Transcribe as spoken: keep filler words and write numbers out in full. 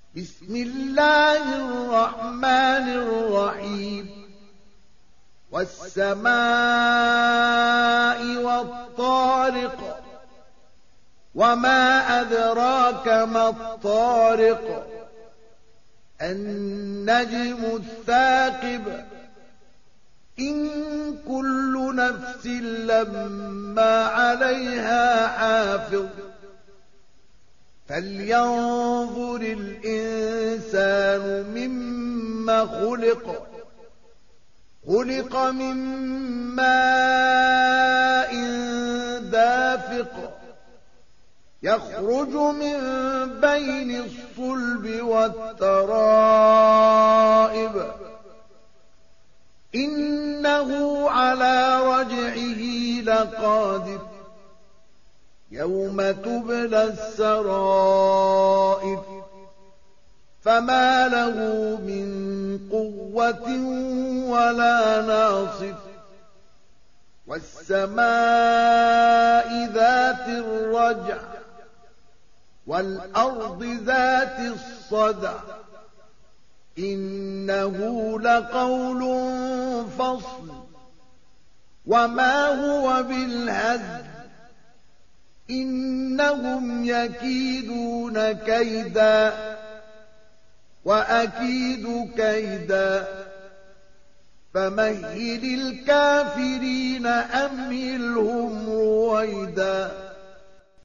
بسم الله الرحمن الرحيم والسماء والطارق وما أدراك ما الطارق النجم الثاقب إن كل نفس لما عليها حافظ فلينظر الإنسان مما خلق خلق من ماء دافق يخرج من بين الصلب والترائب إنه على رجعه لقادر يوم تبلى السرائر فما له من قوة ولا ناصر والسماء ذات الرجع والأرض ذات الصدع إنه لقول فصل وما هو بالهزل إنهم يكيدون كيدا وأكيد كيدا فمهل الكافرين أمهلهم رويدا